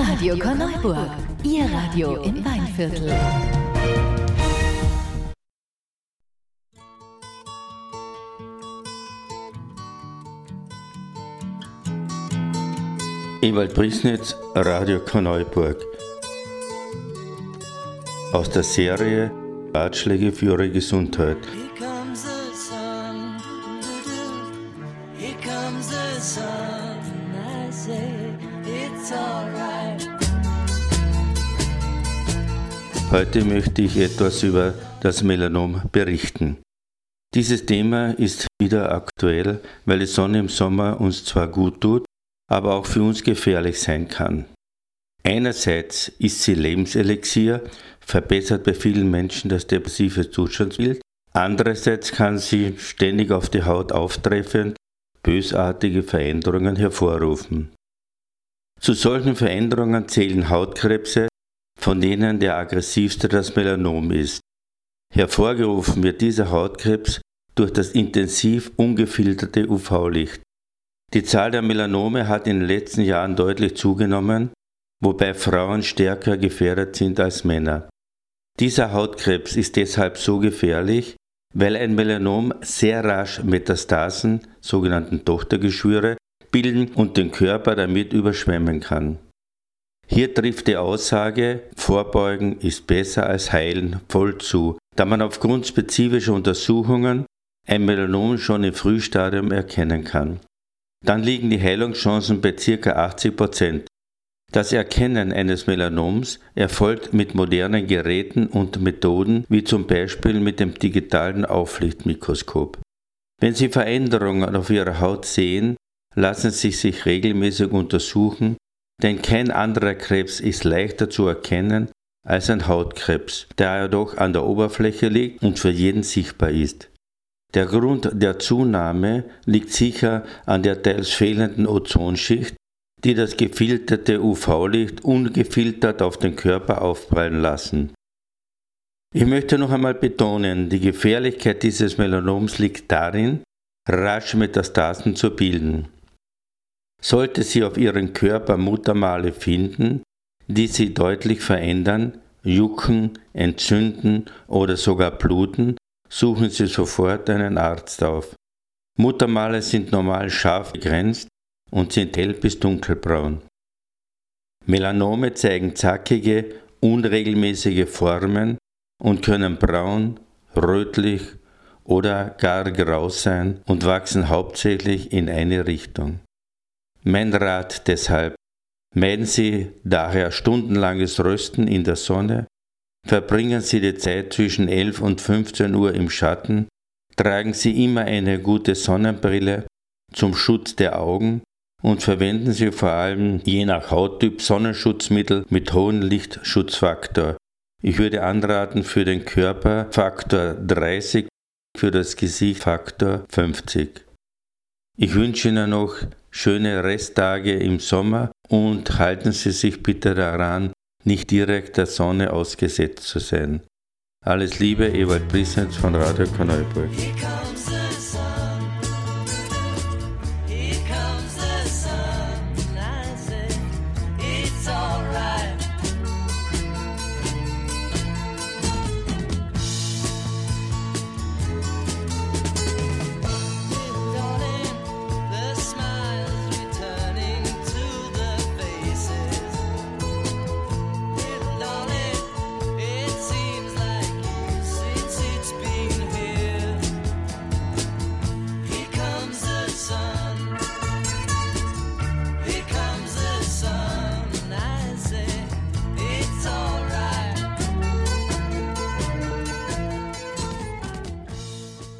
Radio Korneuburg, Ihr Radio im Weinviertel. Ewald Priesnitz, Radio Korneuburg. Aus der Serie Ratschläge für Ihre Gesundheit. Heute möchte ich etwas über das Melanom berichten. Dieses Thema ist wieder aktuell, weil die Sonne im Sommer uns zwar gut tut, aber auch für uns gefährlich sein kann. Einerseits ist sie Lebenselixier, verbessert bei vielen Menschen das depressive Zustandsbild. Andererseits kann sie ständig auf die Haut auftreffend bösartige Veränderungen hervorrufen. Zu solchen Veränderungen zählen Hautkrebse, von denen der aggressivste das Melanom ist. Hervorgerufen wird dieser Hautkrebs durch das intensiv ungefilterte UV-Licht. Die Zahl der Melanome hat in den letzten Jahren deutlich zugenommen, wobei Frauen stärker gefährdet sind als Männer. Dieser Hautkrebs ist deshalb so gefährlich, weil ein Melanom sehr rasch Metastasen, sogenannten Tochtergeschwüre, bilden und den Körper damit überschwemmen kann. Hier trifft die Aussage, Vorbeugen ist besser als Heilen voll zu, da man aufgrund spezifischer Untersuchungen ein Melanom schon im Frühstadium erkennen kann. Dann liegen die Heilungschancen bei ca. 80%. Das Erkennen eines Melanoms erfolgt mit modernen Geräten und Methoden, wie zum Beispiel mit dem digitalen Auflichtmikroskop. Wenn Sie Veränderungen auf Ihrer Haut sehen, lassen Sie sich regelmäßig untersuchen, denn kein anderer Krebs ist leichter zu erkennen als ein Hautkrebs, da er doch an der Oberfläche liegt und für jeden sichtbar ist. Der Grund der Zunahme liegt sicher an der teils fehlenden Ozonschicht, die das gefilterte UV-Licht ungefiltert auf den Körper aufprallen lassen. Ich möchte noch einmal betonen, die Gefährlichkeit dieses Melanoms liegt darin, rasch Metastasen zu bilden. Sollte sie auf ihren Körper Muttermale finden, die sie deutlich verändern, jucken, entzünden oder sogar bluten, suchen Sie sofort einen Arzt auf. Muttermale sind normal scharf begrenzt und sind hell bis dunkelbraun. Melanome zeigen zackige, unregelmäßige Formen und können braun, rötlich oder gar grau sein und wachsen hauptsächlich in eine Richtung. Mein Rat deshalb: Meiden Sie daher stundenlanges Rösten in der Sonne, verbringen Sie die Zeit zwischen 11 und 15 Uhr im Schatten, tragen Sie immer eine gute Sonnenbrille zum Schutz der Augen und verwenden Sie vor allem je nach Hauttyp Sonnenschutzmittel mit hohem Lichtschutzfaktor. Ich würde anraten für den Körper Faktor 30, für das Gesicht Faktor 50. Ich wünsche Ihnen noch schöne Resttage im Sommer und halten Sie sich bitte daran, nicht direkt der Sonne ausgesetzt zu sein. Alles Liebe, Ewald Priesnitz von Radio Korneuburg.